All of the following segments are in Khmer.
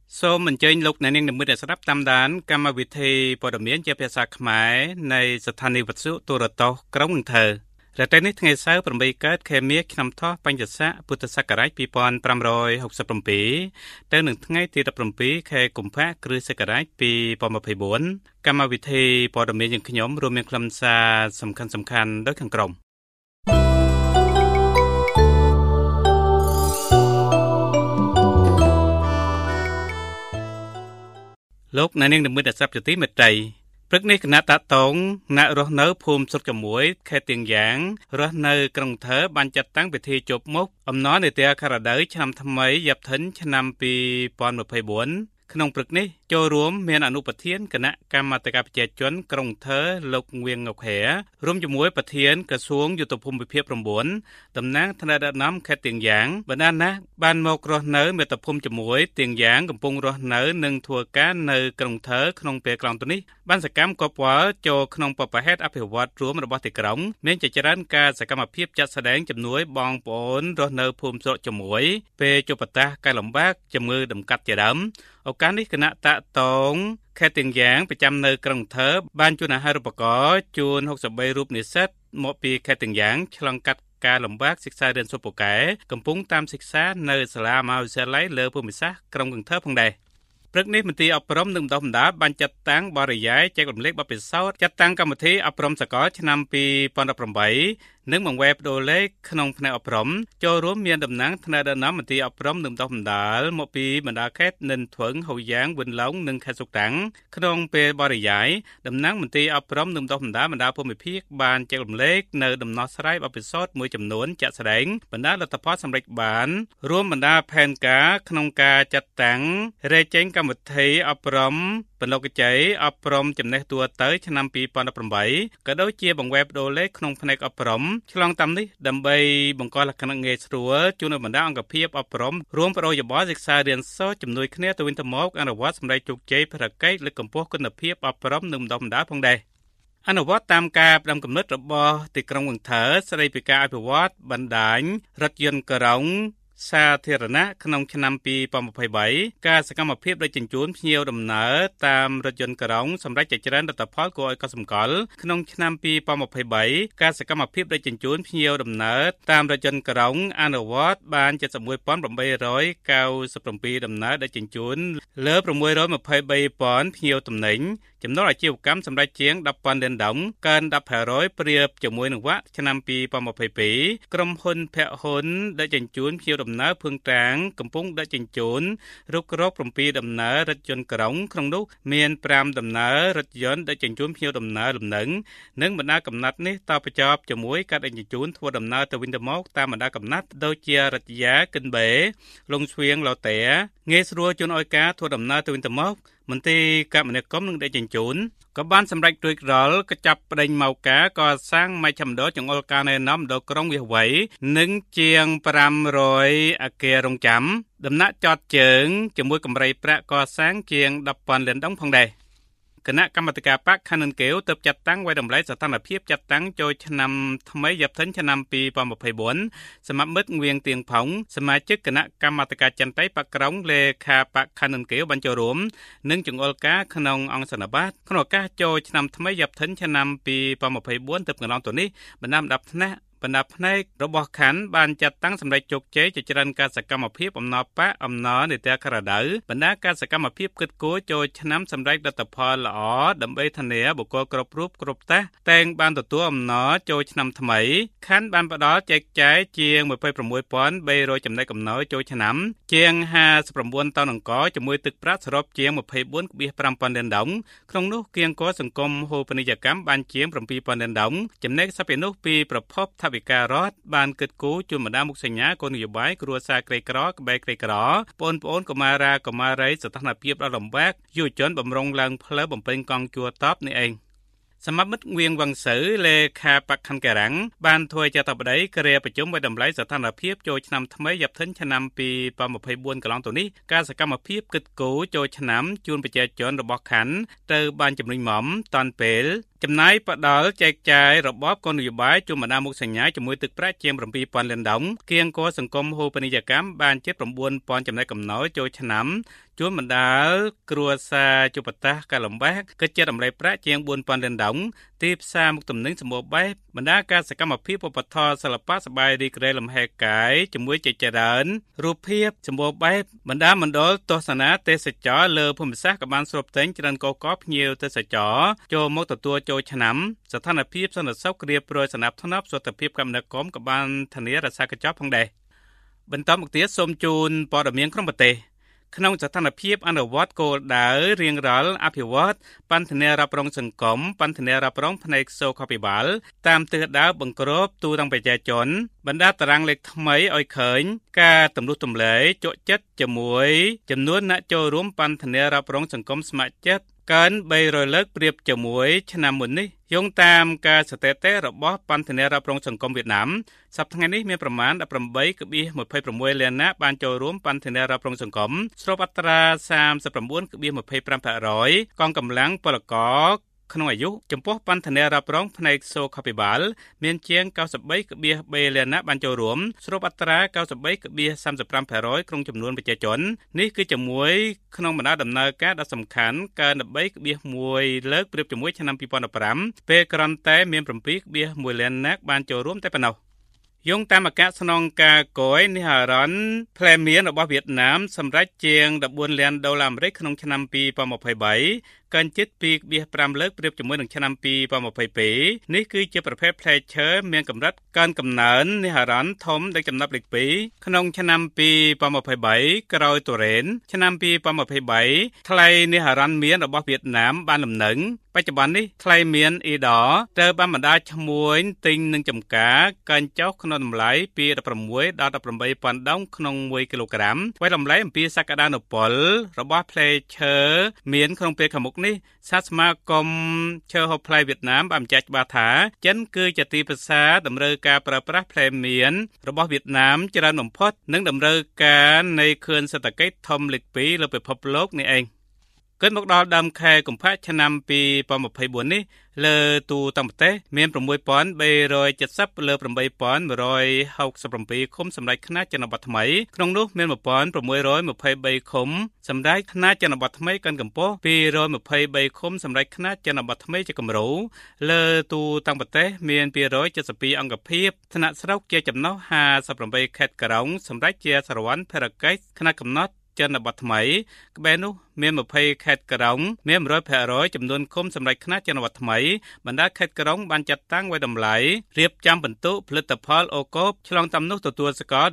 សូមអញ្ជើញលោកអ្នកនាងនិមិត្តអ្នកស្ដាប់តាមដានកម្មវិធីព័ត៌មានជាភាសាខ្មែរនៃស្ថានីយ៍វិទ្យុទូរទស្សន៍ក្រុងអង្គររយៈនេះថ្ងៃសៅរ៍8កើតខែមិញឆ្នាំថោះបញ្ញស័កពុទ្ធសករាជ2567ទៅនឹងថ្ងៃទី17ខែកុម្ភៈគ្រិស្តសករាជ2024កម្មវិធីព័ត៌មានយើងខ្ញុំរួមមានខ្លឹមសារសំខាន់ៗដូចខាងក្រោមលោកអ្នកនាងនិមិត្តអ្នកស្ដាប់ជាទីមេត្រីព្រឹកនេះគណៈតាតងអ្នករស់នៅភូមិសុតជាមួយខេត្តទៀងយ៉ាងរស់នៅក្រុងថើបានចាត់តាំងពិធីជប់មុខអំណរនេតិអាការដៅឆ្នាំថ្មីយ៉ាប់ថិនឆ្នាំ2024ក្នុងព្រឹកនេះចូលរួមមានអនុប្រធានគណៈកម្មាធិការប្រជាជនក្រុងថើលោកងៀងងខែរួមជាមួយប្រធានក្រសួងយុទ្ធភូមិវិភាគ9តំណាងថ្នាក់ដឹកនាំខេត្តទៀងយ៉ាងបណ្ដាណាស់បានមករស់នៅមាតុភូមិជាមួយទៀងយ៉ាងកំពុងរស់នៅនិងធ្វើការនៅក្រុងថើក្នុងពេលកន្លងទៅនេះបានសកម្មគប់វល់ចូលក្នុងបបហេតុអភិវឌ្ឍរួមរបស់ទីក្រុងមានជាច្រើនការសកម្មភាពចាត់ស្ដែងជំនួយបងប្អូនរស់នៅភូមិស្រុកជាមួយពេលជួបប្រទះការលំបាកជំងឺដំកាត់ជាដើមឱកាសនេះគណៈតាក់តងខេត្តទៀងយ៉ាងប្រចាំនៅក្រុងថើបានជូនអាហារូបករណ៍ជូន63រូបនិស្សិតមកពីខេត្តទៀងយ៉ាងឆ្លងកាត់ការលំបាកសិក្សារៀនសូត្រពូកែកំពុងតាមសិក្សានៅសាលាមហាវិទ្យាល័យលើភូមិសាស្ត្រក្រុងអង្គរផងដែរព្រឹកនេះមន្ត្រីអប់រំនិងបណ្ដុះបណ្ដាលបានចាត់តាំងបរិយាយចែករំលែកបទពិសោធន៍ចាត់តាំងកម្មវិធីអប់រំសកលឆ្នាំ2018និងបង្វែរបដូរលេខក្នុងផ្នែកអប់រំចូលរួមមានតំណាងថ្នាក់ដឹកនាំមន្ត្រីអប់រំនិងបណ្ដុះបណ្ដាលមកពីបណ្ដាខេត្តនិនធវឹងហូយ៉ាងវិនឡុងនិងខេត្តសុកតាំងក្នុងពេលបរិយាយតំណាងមន្ត្រីអប់រំនិងបណ្ដុះបណ្ដាលបណ្ដាភូមិភាគបានចែករំលែកនៅដំណោះស្រាយបទពិសោធន៍មួយចំនួនជាក់ស្ដែងបណ្ដាលទ្ធផលសម្រេចបានរួមបណ្ដាផែនការក្នុងការចាត់តាំងរែកចេញកម្មវិធីអប់រំបណ្ឌុកជ័យអប់រំចំណេះទូទៅឆ្នាំ2018ក៏ដូចជាបង្វែរបដូរលេខក្នុងផ្នែកអប់រំឆ្លងតាមនេះដើម្បីបង្កលក្ខណៈងាយស្រួលជូនដល់បណ្ដាអង្គភាពអប់រំរួមបរិយាប័ន្នសិក្សារៀនសូត្រជំនួយគ្នាទៅវិញទៅមកអនុវត្តសម្រាប់ជោគជ័យភារកិច្ចលើកកម្ពស់គុណភាពអប់រំនិងបណ្ដុះបណ្ដាលផងដែរអនុវត្តតាមការផ្ដាំគំនិតរបស់ទីក្រុងអង្គរស្ដីពីការអភិវឌ្ឍបណ្ដាញរថយន្តក្រុងសាធារណៈក្នុងឆ្នាំ2023ការសកម្មភាពដឹកជញ្ជូនភ្ញៀវដំណើរតាមរថយន្តក្រុងសម្រាប់ជាច្រើនលទ្ធផលគួរឲ្យកត់សម្គាល់ក្នុងឆ្នាំ2023ការសកម្មភាពដឹកជញ្ជូនភ្ញៀវដំណើរតាមរថយន្តក្រុងអនុវត្តបាន71897ដំណើរដឹកជញ្ជូនលើ623,000ភ្ញៀវទំនិញចំណូលអាជីវកម្មសម្រាប់ជាង 10,000 លានដុល្លារកើន 10% ប្រៀបជាមួយនឹងវគ្គឆ្នាំ2022ក្រុមហ៊ុនភ័ក្រហ៊ុនដឹកជញ្ជូនភ្ញៀវដំណើរភឿងត្រាងកំពុងដឹកជញ្ជូនរុករក7ដំណើររថយន្តក្រុងក្នុងនោះមាន5ដំណើររថយន្តដឹកជញ្ជូនភ្ញៀវដំណើរលំនឹងនិងបណ្ដាកំណត់នេះតបបញ្ចប់ជាមួយការដឹកជញ្ជូនធ្វើដំណើរទៅវិញទៅមកតាមបណ្ដាកំណត់ដូចជារថយាកិនបេលងស្វៀងឡូតេងាយស្រួលជូនឲ្យការធ្វើដំណើរទៅវិញទៅមកមន្ត្រីគមនាគមន៍និងដឹកជញ្ជូនក៏បានសម្រេចរួចរាល់កចាប់ប្តេញមកការកសាងមជ្ឈមណ្ឌលចង្អុលការណែនាំដល់ក្រុងវាវ័យនិងជាង500អគាររងចាំដំណាក់ចតជើងជាមួយកម្រៃប្រាក់កសាងជាង 10,000 លានដុល្លារផងដែរគណៈកម្មាធិការបកខណ្ឌនគិវទើបចាត់តាំងវាយតម្លៃស្ថានភាពចាត់តាំងចូលឆ្នាំថ្មីយ៉ាប់ថិនឆ្នាំ2024សមមិត្តងៀងទៀងផុងសមាជិកគណៈកម្មាធិការចន្ទ័យបកក្រុងលេខាបកខណ្ឌនគិវបានចូលរួមនិងចង្អុលការក្នុងអង្គសន្និបាតក្នុងឱកាសចូលឆ្នាំថ្មីយ៉ាប់ថិនឆ្នាំ2024ទើបកន្លងទៅនេះបណ្ដាផ្នែករបស់ខណ្ឌបានចាត់តាំងសម្ដេចជោគជ័យជាច្រើនការសកម្មភាពអំណរបកអំណរនេតិអាការដៅបណ្ដាការសកម្មភាពគិតគូរចូលឆ្នាំសម្ដេចលទ្ធផលល្អដើម្បីធានាបុគ្គលគ្រប់រូបគ្រប់ទះតែងបានទទួលអំណរចូលឆ្នាំថ្មីខណ្ឌបានផ្ដល់ចែកចាយជាង 26,300 ចំណែកអំណោយចូលឆ្នាំជាង 59 តោនអង្ករជាមួយទឹកប្រាក់សរុបជាង 24,500 លានដុល្លារក្នុងនោះគៀងគរសង្គមហូបនីយកម្មបានជាង 7,000 លានដុល្លារចំណែកសព្វនោះពីប្រភពថវិការដ្ឋបានគិតគូរជូនបណ្ដាមុខសញ្ញាគោលនយោបាយគ្រួសារក្រីក្រក្បែរក្រីក្របងប្អូនកុមារាកុមារីស្ថានភាពដ៏លំបាកយុវជនបំរុងឡើងផ្លូវបំពេញកង់ជួលតបនេះឯងសមមិត្តងៀងវង្សៅលេខាបកខណ្ឌការាំងបានធ្វើជាតបដីគ្រាប្រជុំវិតម្លៃស្ថានភាពចូលឆ្នាំថ្មីយ៉ាប់ថិនឆ្នាំ2024កន្លងទៅនេះការសកម្មភាពគិតគូរចូលឆ្នាំជូនប្រជាជនរបស់ខណ្ឌទៅបានជំរុញមុំតាន់ពេលចំណាយផ្ដល់ចែកចាយរបបគោលនយោបាយជុំបណ្ដាមុខសញ្ញាជាមួយទឹកប្រាក់ជាង 7,000 លានដុល្លារគៀងគរសង្គមហូបពាណិជ្ជកម្មបានជិត 9,000 ចំណែកកំណោយចូលឆ្នាំជួនបណ្ដាលគ្រួសារជួបប្រទះការលំបាកគិតជាតម្លៃប្រាក់ជាង 4,000 លានដុល្លារទីផ្សារមុខទំនិញសម្បូរបែបបណ្ដាការសកម្មភាពវប្បធម៌សិល្បៈសប្បាយរីករាយលំហែកាយជាមួយចច្រើនរូបភាពសម្បូរបែបបណ្ដាមណ្ឌលទស្សនាទេសចរលើភូមិសាស្ត្រក៏បានស្រូបទិញច្រើនកកភ្ញៀវទេសចរចូលមកទទួលចូលឆ្នាំស្ថានភាពសន្តិសុខក្រៀបរយសណ្ដាប់ធ្នាប់សុខភាពគមនាគមន៍ក៏បានធានារក្សាកញ្ចប់ផងដែរបន្តមកទៀតសូមជូនព័ត៌មានក្នុងប្រទេសក្នុងស្ថានភាពអនុវត្តគោលដៅរៀងរាល់អភិវឌ្ឍបន្ធានារ៉ាប់រងសង្គមបន្ធានារ៉ាប់រងផ្នែកសុខាភិបាលតាមទិសដៅបង្ក្រាបទូទាំងប្រជាជនបណ្ដាតារាងលេខថ្មីឲ្យឃើញការទម្លុះទម្លែជក់ចិត្តជាមួយចំនួនអ្នកចូលរួមបន្ធានារ៉ាប់រងសង្គមស្ម័គ្រចិត្តកើន300លើកប្រៀបជាមួយឆ្នាំមុននេះយោងតាមការស្ថិតិរបស់បន្ធានារ៉ាប់រងសង្គមវៀតណាមសប្តាហ៍ថ្ងៃនេះមានប្រមាណ 18.26 លាននាក់បានចូលរួមបន្ធានារ៉ាប់រងសង្គមស្របអត្រា 39.25% កងកម្លាំងពលករក្នុងអាយុចំពោះបន្ធានារ៉ាប់រងផ្នែកសុខាភិបាលមានជាង 93.3 លាននាក់បានចូលរួមស្របអត្រា 93.35% ក្នុងចំនួនប្រជាជននេះគឺជាមួយក្នុងបណ្ដាដំណើរការដ៏សំខាន់កើន 13.1 លើកប្រៀបជាមួយឆ្នាំ 2015 ពេលគ្រាន់តែមាន 7.1 លាននាក់បានចូលរួមតែប៉ុណ្ណោះយោងតាមអគ្គស្នងការគយនិហរ៉នផ្លែមៀនរបស់វៀតណាមសម្រេចជាង 14 លានដុល្លារអាមេរិកក្នុងឆ្នាំ 2023 កើនជិត 2.5 លើកប្រៀបជាមួយនឹងឆ្នាំ 2022 នេះគឺជាប្រភេទផ្លែឈើមានកម្រិតកើនកំណើននិហរ៉នធំដឹកចំណាប់លេខ 2 ក្នុងឆ្នាំ 2023 ក្រោយទុរេនឆ្នាំ 2023 ថ្លៃនិហរ៉នមៀនរបស់វៀតណាមបានលំនឹងបច្ចុប្បន្ននេះថ្លៃមៀនអ៊ីដត្រូវបានបណ្ដាឈ្មួញទិញនិងចំការកើនចុះក្នុងតម្លៃពី 16 ដល់ 18,000 ដុល្លារក្នុង 1 គីឡូក្រាមហើយតម្លៃអំពីសក្តានុពលរបស់ផ្លែឈើមៀនក្នុងពេលខាងមុខនេះសាសមាគមឈើហូបផ្លែវៀតណាមបានបញ្ជាក់ច្បាស់ថាចិនគឺជាទីផ្សារតម្រូវការប្រើប្រាស់ផ្លែមៀនរបស់វៀតណាមច្រើនបំផុតនិងតម្រូវការនៃខឿនសេដ្ឋកិច្ចធំលេខ 2 លើពិភពលោកនេះឯងគិតមកដល់ដើមខែកុម្ភៈឆ្នាំ 2024 នេះលើទូទាំងប្រទេសមាន 6,370 លើ 8,167 ឃុំសម្ដេចខ្នាតជនបទថ្មីក្នុងនោះមាន 1,623 ឃុំសម្ដេចខ្នាតជនបទថ្មីកាន់កម្ពស់ 223 ឃុំសម្ដេចខ្នាតជនបទថ្មីជាគំរូលើទូទាំងប្រទេសមាន 272 អង្គភាពថ្នាក់ស្រុកជាចំណុះ 58 ខេត្តក្រុងសម្ដេចជាសារវ័នភារកិច្ចខ្នាតកំណត់ជនបទថ្មីក្បែរនោះមាន 20 ខេត្តក្រុងមាន 100% ចំនួនឃុំសម្ដេចខ្នាតជនបទថ្មីបណ្ដាខេត្តក្រុងបានចាត់តាំងไว้តម្លៃរៀបចំបន្ទុកផលិតផលអូកូបឆ្លងតាមនោះទទួលស្គាល់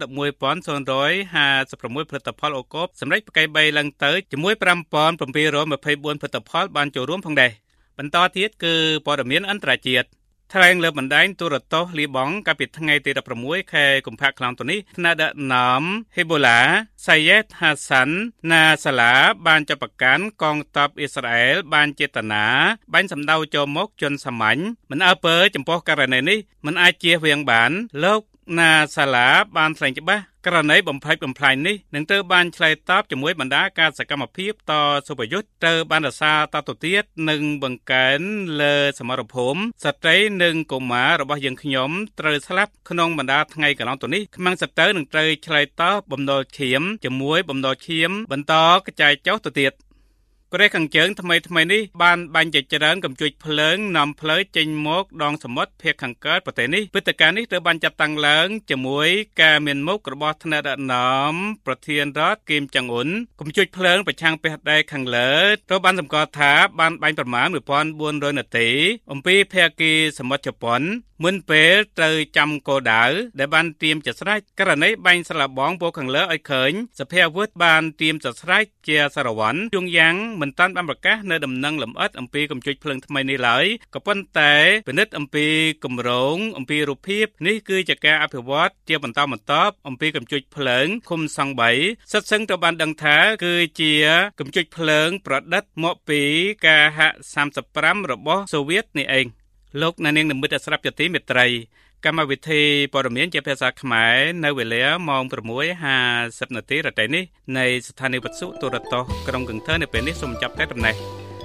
11,056 ផលិតផលអូកូបសម្ដេចផ្កាយ3ឡើងទៅជាមួយ 5,724 ផលិតផលបានចូលរួមផងដែរបន្តទៀតគឺព័ត៌មានអន្តរជាតិថ្លែងលើបណ្ដាញទូរទស្សន៍លីបង់កាលពីថ្ងៃទី 16 ខែកុម្ភៈឆ្នាំនេះថ្នាក់ដឹកនាំហ៊ីបូឡាសៃយេតហាសាន់ណាសាឡាបានចាប់ប្រកាន់កងទ័ពអ៊ីស្រាអែលបានចេតនាបាញ់សម្ដៅចូលមកជនសាមញ្ញមិនអើពើចំពោះករណីនេះមិនអាចជៀសវាងបានលោកណាសាឡាបានថ្លែងច្បាស់ករណីបំផ្លិចបំផ្លាញនេះនឹងត្រូវបានឆ្លើយតបជាមួយបណ្ដាការសកម្មភាពតសុបយុទ្ធត្រូវបានរសារតទៅទៀតនិងបង្កើនលើសមរភូមិស្ត្រីនិងកុមាររបស់យើងខ្ញុំត្រូវស្លាប់ក្នុងបណ្ដាថ្ងៃកន្លងទៅនេះខ្មាំងសត្រូវនឹងត្រូវឆ្លើយតបបំណុលឈាមជាមួយបំណុលឈាមបន្តកចាយចុះទៅទៀតកូរ៉េខាងជើងថ្មីនេះបានបាញ់ជាច្រើនកំជួចភ្លើងនាំផ្លូវចេញមកដងសមុទ្រភាគខាងកើតប្រទេសនេះព្រឹត្តិការណ៍នេះត្រូវបានចាត់តាំងឡើងជាមួយការមានមុខរបស់ថ្នាក់ដឹកនាំប្រធានរដ្ឋគីមចុងអ៊ុនកំជួចភ្លើងប្រឆាំងផ្ទះដែកខាងលើត្រូវបានសម្គាល់ថាបានបាញ់ប្រមាណ 1,400 នាទីអំពីភាគីសមុទ្រជប៉ុនមុនពេលត្រូវចាំគោលដៅដែលបានត្រៀមជាស្រេចករណីបាញ់ស្លាបងពោខាងលើឲ្យឃើញសភាវុធបានត្រៀមជាស្រេចជាសារវ័នជួងយ៉ាងមិនតាន់បានប្រកាសនៅដំណឹងលម្អិតអំពីកំជួចភ្លើងថ្មីនេះឡើយក៏ប៉ុន្តែពិនិត្យអំពីគម្រោងអំពីរូបភាពនេះគឺជាការអភិវឌ្ឍជាបន្តបន្ទាប់អំពីកំជួចភ្លើងឃុំសង់3សិតសឹងត្រូវបានដឹងថាគឺជាកំជួចភ្លើងប្រឌិតមកពីការហាក់35របស់សូវៀតនេះឯងលោកអ្នកនាងនិមិត្តស្រាប់ជាទីមេត្រីកម្មវិធីព័ត៌មានជាភាសាខ្មែរនៅវេលាម៉ោង 6:50 នាទីរាត្រីនេះនៃស្ថានីយ៍វិទ្យុទូរទស្សន៍ក្រុងកឹងថឺនៅពេលនេះសូមចាប់តែដំណេះ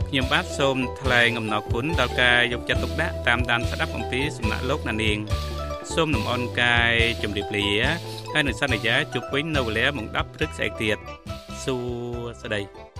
ខ្ញុំបាទសូមថ្លែងអំណរគុណដល់ការយកចិត្តទុកដាក់តាមដានស្ដាប់អំពីសំណាក់លោកអ្នកនាងសូមលំអរកាយជម្រាបលាហើយនឹងសន្យាជួបវិញនៅវេលាម៉ោង 10 ព្រឹកស្អែកទៀតសួស្តី